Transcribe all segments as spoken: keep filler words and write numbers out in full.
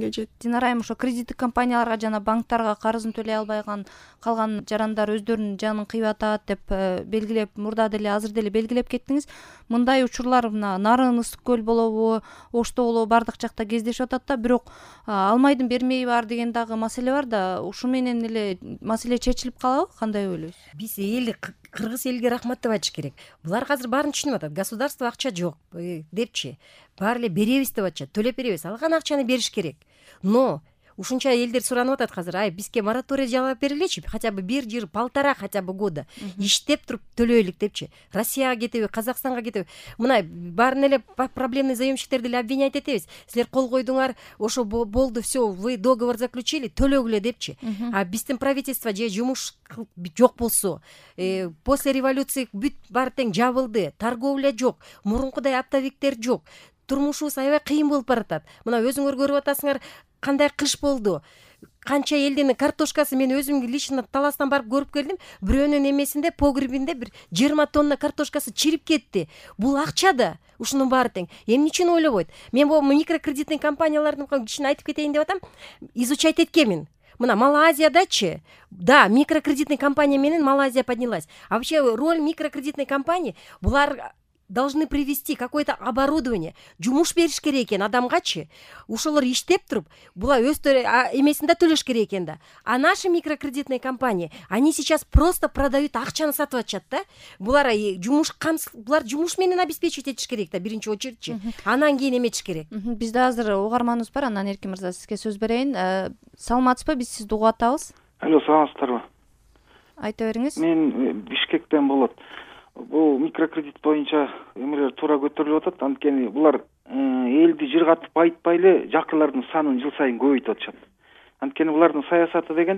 жетти. Динара айым, ошо кредиттик компанияларга жана банктарга карызын төлөй албай калган жарандар өздөрүнүн жанын кыйып атат деп белгилеп, мурда деле азыр деле белгилеп кеттиңиз. Мындай учурлар мына Нарын, Ысык көл болобу, Ошто болобу бардык жакта кездешип атат да, бирок алмайдын бермеyi бар деген дагы маселе бар да. Ушу менен эле маселе чечилип калабы? Кандай ойлойсуз? Биз эл кыргыз элге рахмат деп айтыш керек. Булар азыр баарын түшүнүп атат. Государство акча жок депчи. Баары эле беребиз деп атышат. Төлөп беребиз. Алган акчаны бериш керек. Но ушунча элдер суранып атат азыр. Ай, бизге мораторий жалап берилечи, хотя бы бир жыл, полтора хотя бы года иштеп туруп төлөйлүк депчи. Россияга кетеби, Казакстанга кетеби. Мына баарын эле проблемный заемщиктерди эле обвинять этебиз. Силер кол койдуңар, ошо болду, все, вы договор заключили, төлөгүлө депчи. А биздин правительство же жумуш жок болсо, после революции бүт баары тең жабылды, торговля жок, мурункудай оптовиктер жок. Турмушубуз аябай кыйын болуп баратат. Мына өзүңөр көрүп атасыңар, кандай кыш болду. Канча элдин картошкасы, мен өзүм лично таластан барып көрүп келдим. Бирөөнүн эмесинде, погребинде бир жыйырма тонна картошкасы чирип кетти. Бул акча да, ушунун баары тең. Эмне үчүн ойлобойт? Мен бул микрокредитный компаниялардын кичине айтып кетейин деп атам. Изучать эткенмин. Мына Малайзиядачы, да, микрокредитный компания менен Малайзия поднялась. А вообще роль микрокредитной компании, булар должны привести какое-то оборудование, жумуш бериш керек экен адамгачы. Ушулар иштеп туруп, булар өз эмесинде төлөш керек экен да. А наши микрокредитные компании, они сейчас просто продают акчаны сатып атышат да. Булар жумуш булар жумуш менен обеспечивать этиш керек да, биринчи очередчи. Анан кийин эметиш керек. Бизде азыр угарманыбыз бар, анан Эркин мырза сизге сөз берейин. Саламатсызбы? Биз сизди угуп атабыз. Алло, саламатсыздарбы? Айта бериңиз. Мен Бишкектен болот. Бул микрокредит боюнча эмелер туура көтөрүлүп атат. Анткени булар элди жыргатып байытпай эле жакырлардын санын жыл сайын көбөйтүп атышат. Анткени булардын саясаты деген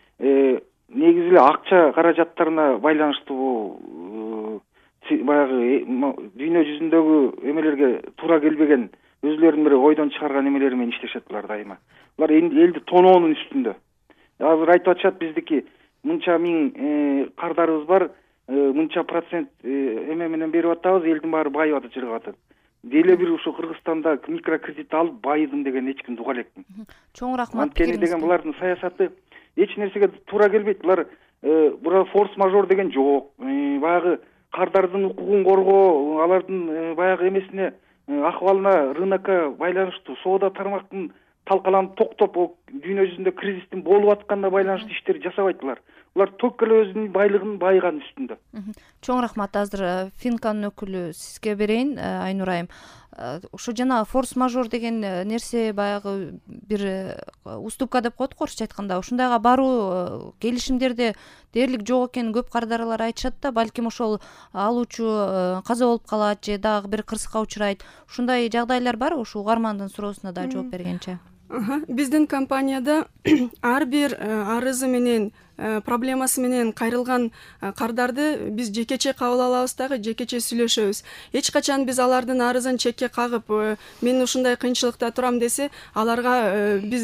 негизи эле акча каражаттарына байланыштуу, баягы дүйнө жүзүндөгү эмелерге туура келбеген, өзүлөрүнүн бир ойдон чыгарган эмелери менен иштешет булар дайыма. Булар элди тоноонун үстүндө. Азыр айтып атышат, биздики мынча миң кардарыбыз бар, мынча процент эме менен берип атабыз, элдин баары байып атат, жыргап атат. Деле бир ушу Кыргызстанда микрокредит алып байыдым деген эч ким дуга элекмин. Чоң рахмат. Анткени деген булардын саясаты эч нерсеге туура келбейт. Булар бура форс-мажор деген жок. Баягы кардардын укугун коргоо, алардын баягы эмесине, акыбалына, рынокко байланыштуу соода тармактын талкаланып токтоп, дүйнө жүзүндө кризистин болуп атканына байланыштуу иштерди жасабайт булар. Булар төк эле өзүнүн байлыгын байыган үстүндө. Чоң рахмат. Азыр Финканын өкүлү сизге берейин, Айнур айым. Ошо жана форс-мажор деген нерсе баягы бир уступка деп коет, орусча айтканда. Ушундайга баруу келишимдерде дээрлик жок экенин көп кардарлар айтышат да. Балким ошол алуучу каза болуп калат же дагы бир кырсыкка учурайт. Ушундай жагдайлар бар. Ушу угармандын суроосуна да жооп бергенче. Биздин компанияда ар бир арызы менен, проблемасы менен кайрылган кардарды биз жекече кабыл алабыз дагы, жекече сүйлөшөбүз. Эч качан биз алардын арызын чекке кагып, мен ушундай кыйынчылыкта турам десе, аларга биз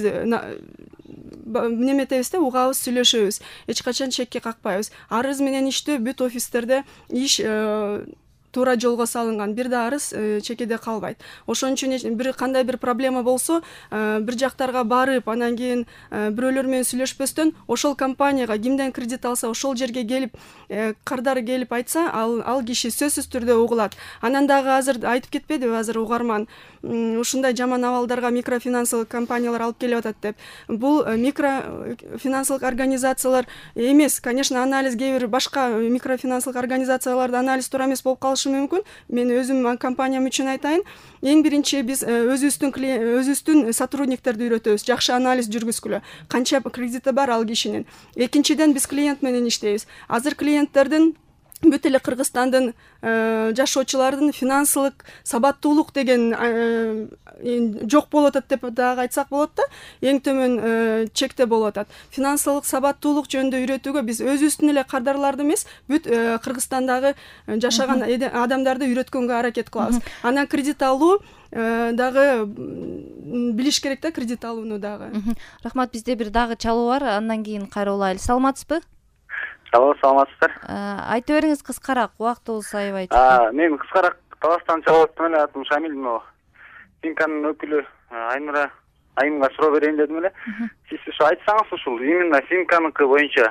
неметебиз да, угабыз, сүйлөшөбүз. Эч качан чекке какпайбыз. Арыз менен иштөө бүт офистерде иш туура жолго салынган, бир да арыз чекеде калбайт. Ошон үчүн бир кандай бир проблема болсо, бир жактарга барып, анан кийин бирөөлөр менен сүйлөшпөстөн, ошол компанияга кимден кредит алса, ошол жерге келип, кардар келип айтса, ал ал киши сөзсүз түрдө угулат. Анан дагы азыр айтып кетпедиби, азыр угарман ушундай жаман абалдарга микрофинансылык компаниялар алып келип атат деп. Бул микрофинансылык организациялар эмес, конечно, анализ кээ бир башка микрофинансылык организацияларда анализ туура эмес болуп калышы мүмкүн. Мен өзүм компаниям үчүн айтайын. Эң биринчи биз өзүбүздүн өзүбүздүн сотрудниктерди үйрөтөбүз, жакшы анализ жүргүзгүлө. Канча кредити бар ал кишинин. Экинчиден биз клиент менен иштейбиз. Азыр клиенттердин бүт эле Кыргызстандын жашоочулардын финансылык сабаттуулук деген жок болуп атат деп дагы айтсак болот да, эң төмөн чекте болуп атат. Финансылык сабаттуулук жөнүндө үйрөтүүгө биз өзүбүздүн эле кардарларды эмес, бүт Кыргызстандагы жашаган адамдарды үйрөткөнгө аракет кылабыз. Анан кредит алуу дагы билиш керек да, кредит алууну дагы. Рахмат. Бизде бир дагы чалуу бар, андан кийин кайрылайлы. Саламатсызбы? Алло, саламатсыздар. Айта бериңиз кыскараак, убактыбыз аябай. Мен кыскараак Таластан чалып атам, атым Шамил, Финканын өкүлү Айнура айымга суроо берейин дедим эле. Сиз ушу айтсаңыз ушул именно Финканыкы боюнча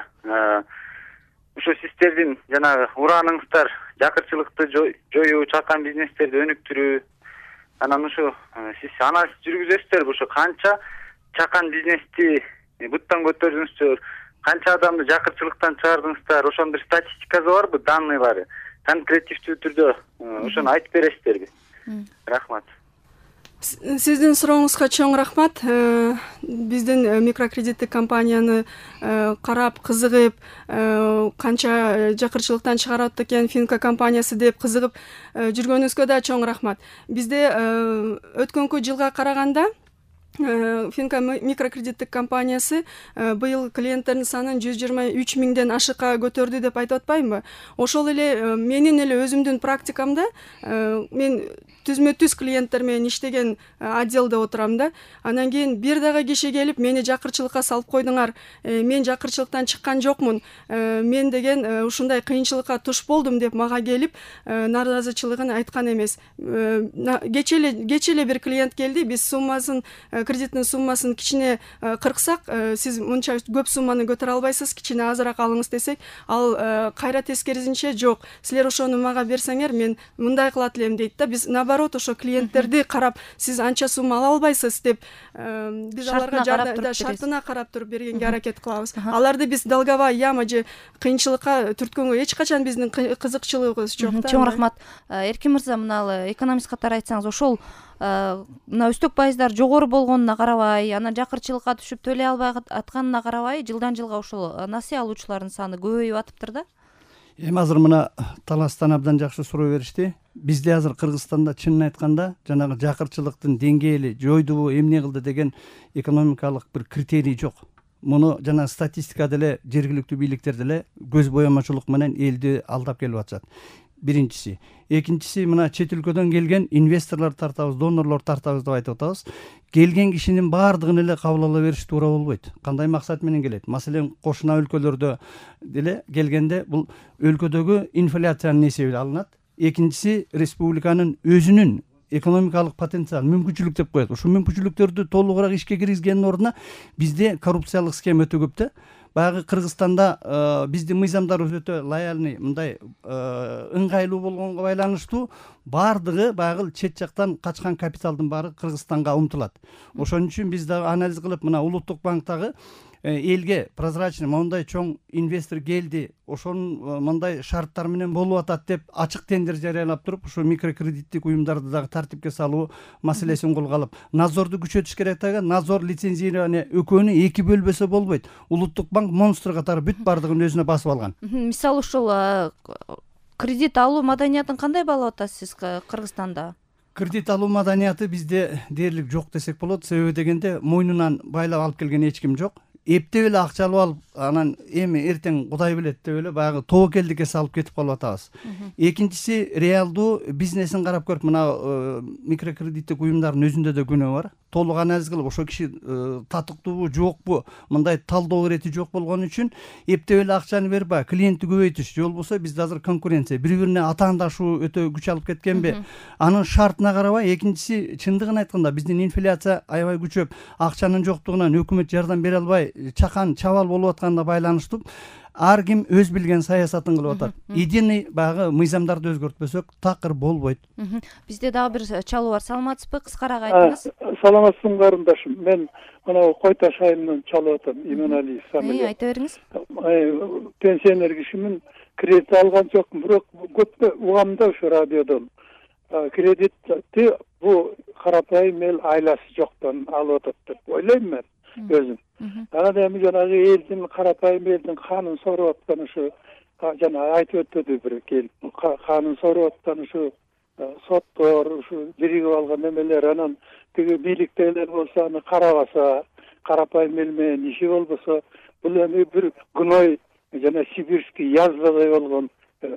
ушу сиздердин жанагы урааныңыздар жакырчылыкты жоюу, чакан бизнестерди өнүктүрүү, анан ушу сиз анализ жүргүзөсүздарбы, ушу канча чакан бизнести буттан көтөрдүңүздөр, канча адамды жакырчылыктан чыгардыңыздар, ошонун бир статистикасы барбы, данныйлары? Конкретивдүү түрдө ошону айтып бересиздерби? Рахмат. Сиздин сурооңузга чоң рахмат. Биздин микрокредиттик компанияны карап, кызыгып, канча жакырчылыктан чыгарат экен Финка компаниясы деп кызыгып жүргөнүңүзгө да чоң рахмат. Бизде өткөнкү жылга караганда Финка микрокредиттик компаниясы быйыл клиенттердин санын жүз жыйырма үч миңден ашыкка көтөрдү деп айтып атпаймынбы? Ошол эле менин эле өзүмдүн практикамда мен түзмө түз клиенттер менен иштеген отделде отурам да. Анан кийин бир дагы киши келип мени жакырчылыкка салып койдуңар. Мен жакырчылыктан чыккан жокмун. Мен деген ушундай кыйынчылыкка туш болдум деп мага келип нааразычылыгын айткан эмес. Кече эле кече эле бир клиент келди. Биз суммасын кредиттин суммасын кичине кырксак, сиз мынча көп сумманы көтөрө албайсыз, кичине азыраак алыңыз десек, ал кайра тескерисинче жок. Силер ошону мага берсеңер, мен мындай кылат элем дейт да. Биз наоборот ошо клиенттерди карап, сиз анча сумма ала албайсыз деп биз аларга жардам шартына карап туруп бергенге аракет кылабыз. Аларды биз долговая яма же кыйынчылыкка түрткөнгө эч качан биздин кызыкчылыгыбыз жок да. Чоң рахмат. Эркин мырза, мына экономист катары айтсаңыз, ошол мына үстөк пайыздар жогору болгонуна карабай, анан жакырчылыкка түшүп төлөй албай атканына карабай, жылдан жылга ошол насыя алуучулардын саны көбөйүп атыптыр да. Эми азыр мына Таластан абдан жакшы суроо беришти. Бизде азыр Кыргызстанда чынын айтканда жанагы жакырчылыктын деңгээли жойдубу, эмне кылды деген экономикалык бир критерий жок. Муну жана статистика деле жергиликтүү бийликтер деле көз боямачылык менен элди алдап келип атышат. Биринчиси. Экинчиси, мына чет өлкөдөн келген инвесторлор тартабыз, донорлор тартабыз деп айтып атабыз. Келген кишинин баардыгын эле кабыл ала бериш туура болбойт. Кандай максат менен келет? Маселен, кошуна өлкөлөрдө деле келгенде бул өлкөдөгү инфляциянын эсеби алынат. Экинчиси, республиканын өзүнүн экономикалык потенциал, мүмкүнчүлүк деп коет. Ушул мүмкүнчүлүктөрдү толугураак ишке киргизгендин ордуна бизде коррупциялык схема өтө көп да. Баягы Кыргызстанда биздин мыйзамдарыбыз өтө лояльный, мындай ыңгайлуу болгонго байланыштуу баардыгы баягы чет жактан качкан капиталдын баары Кыргызстанга умтулат. Ошон үчүн биз дагы анализ кылып, мына Улуттук банктагы элге прозрачный мондай чоң инвестор келди, ошонун мындай шарттар менен болуп атат деп ачык тендер жарыялап туруп, ушу микрокредиттик уюмдарды дагы тартипке салуу маселесин колго алып, надзорду күчөтүш керек дагы. Надзор, лицензирование экөөнү эки бөлбөсө болбойт. Улуттук банк монстр катары бүт бардыгын өзүнө басып алган. Мисалы ушул кредит алуу маданиятын кандай баалап атасыз Кыргызстанда? Кредит алуу маданияты бизде дээрлик жок десек болот. Себеби дегенде мойнунан байлап алып келген эч ким жок. Эптеп эле акча алып алып, анан эми эртең Кудай билет деп эле баягы тобокелдикке салып кетип калып атабыз. Экинчиси, реалдуу бизнесин карап көрүп, мына микрокредиттик уюмдардын өзүндө да күнөө бар. Толук анализ кылып, ошо киши татыктуубу, жокпу, мындай талдоо ирети жок болгон үчүн эптеп эле акчаны берип, баягы клиентти көбөйтүш. Жол болсо бизде азыр конкуренция, бири-бирине атаандашуу өтө күч алып кеткенби? Анын шартына карабай. Экинчиси, чындыгын айтканда биздин инфляция аябай күчөп, акчанын жоктугунан өкмөт жардам бере албай, чакан чабал болуп атканына байланыштуу ар ким өз билген саясатын кылып атат. Единый баягы мыйзамдарды өзгөртпөсөк такыр болбойт. Бизде дагы бир чалуу бар. Саламатсызбы? Кыскараак айтыңыз. Саламатсың карындашым. Мен мына Кой Таш айылынан чалып атам. Иманалиев Самил. Айта бериңиз. Пенсионер кишимин, кредит алган жокмун, бирок көп угамда ушу радиодон. Кредитти бу карапайым эл айласы жоктон алып атат деп ойлойм мен өзүм. Анан эми жанагы элдин, карапайым элдин канын соруп аткан ушу жана айтып өттү бир келип, канын соруп аткан ушу соттор, ушу биригип алган эмелер, анан тиги бийликтегилер болсо аны карабаса, карапайым эл менен иши болбосо, бул эми бир күнөй жана сибирский язвадай болгон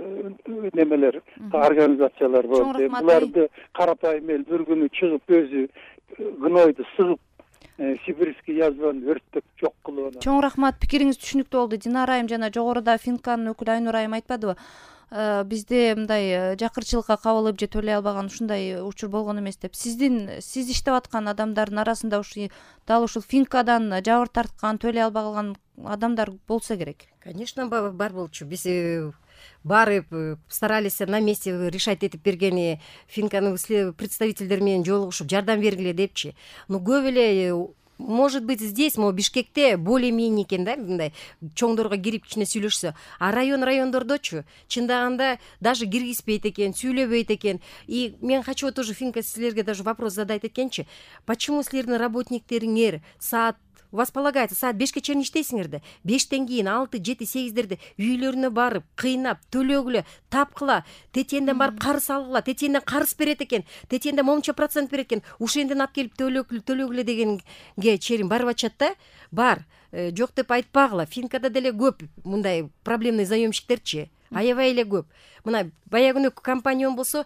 немелер, организациялар болот. Буларды карапайым эл бир күнү чыгып өзү күнөйдү сыгып сибирский язваны өрттөп жок кылып. Чоң рахмат, пикириңиз түшүнүктүү болду. Динара айым жана жогоруда Финканын өкүлү Айнур айым айтпадыбы? бизде мындай жакырчылыкка кабылып же төлөй албаган ушундай учур болгон эмес деп, сиздин сиз иштеп аткан адамдардын арасында ушу дал ушул финкадан жабыр тарткан, төлөй албай калган адамдар болсо керек. Конечно, бар болчу. Биз барып старались на месте решать этип бергени, финканын представительдери менен жолугушуп жардам бергиле депчи. Но көп эле, может быть, здесь, мо Бишкекте более-менее экен да, мындай чоңдорго кирип кичине сүйлөшсө, а район райондордочу чындаганда даже киргизбейт экен, сүйлөбөйт экен. И мен хочу тоже финка силерге даже вопрос задать экенчи. Почему силердин работниктериңер саат, у вас полагается саат бешке чейин иштейсиңер да, бештен кийин алты, жети, сегиздерде үйлөрүнө барып, кыйнап, төлөгүлө, тапкыла, тетенден барып карыз алгыла, тетенден карыз берет экен, тетенден момча процент берет экен, ушенден алып келип төлөгүлө, төлөгүлө дегенге чейин барып атышат да. Бар, жок деп айтпагыла. Финкада деле көп мындай проблемный заемщиктерчи, аябай эле көп. Мына баягы компания болсо,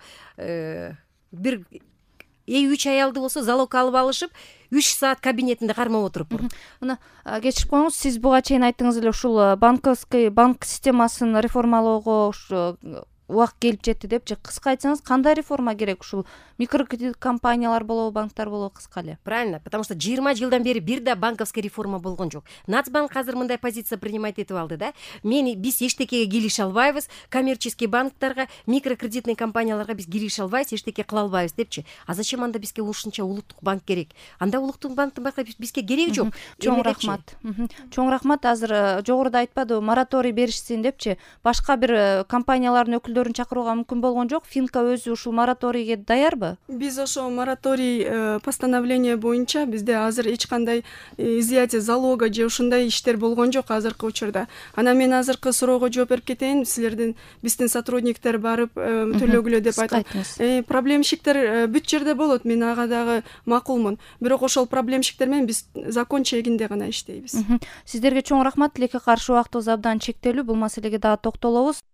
бир үч аялды болсо залог алып алышып, үч саат кабинетинде кармап отуруп. Мына кечирип коюңуз, сиз буга чейин айттыңыз эле ушул банковский банк системасын реформалоого ушу убакыт келип жетти деп, же кыска айтсаңыз кандай реформа керек? Ушул микрокредит компаниялар болобу, банктар болобу, кыска эле? Правильно, потому что жыйырма жылдан бери бир да банковский реформа болгон жок. Нацбанк азыр мындай позиция принимать этип алды да. Мен биз эчтекеге кирише албайбыз, коммерческий банктарга, микрокредитный компанияларга биз кирише албайбыз, эчтеке кыла албайбыз депчи. А зачем анда бизге ушунча улуттук банк керек? Анда улуттук банктын башка бизге кереги жок. Чоң рахмат. Чоң рахмат. Азыр жогоруда айтпадыбы, мораторий беришсин депчи, башка бир компаниялардын өкүлдөрүн чакырууга мүмкүн болгон жок. Финка өзү ушул мораторийге даярбы? Биз ошо мораторий постановление боюнча бизде азыр эч кандай изъятие залога же ушундай иштер болгон жок азыркы учурда. Анан мен азыркы суроого жооп берип кетейин. Силердин биздин сотрудниктер барып төлөгүлө деп айткан. Проблемщиктер бүт жерде болот. Мен ага дагы макулмун. Бирок ошол проблемщиктер менен биз закон чегинде гана иштейбиз. Сиздерге чоң рахмат. Тилекке каршы убактыбыз абдан чектелүү. Бул маселеге дагы токтолобуз.